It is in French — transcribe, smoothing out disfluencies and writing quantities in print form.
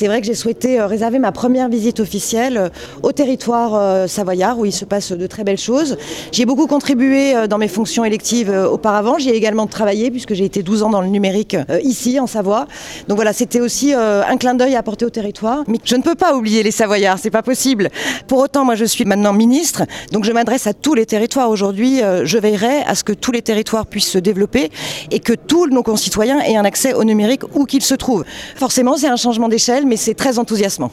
c'est vrai que j'ai souhaité réserver ma première visite officielle au territoire savoyard où il se passe de très belles choses. J'y ai beaucoup contribué dans mes fonctions électives auparavant. J'y ai également travaillé puisque j'ai été 12 ans dans le numérique ici en Savoie. Donc voilà, c'était aussi un clin d'œil à apporter au territoire. Mais je ne peux pas oublier les Savoyards, c'est pas possible. Pour autant, moi je suis maintenant ministre, donc je m'adresse à tous les territoires aujourd'hui. Je veillerai à ce que tous les territoires puissent se développer et que tous nos concitoyens aient un accès au numérique où qu'ils se trouvent. Forcément, c'est un changement d'échelle, mais c'est très enthousiasmant.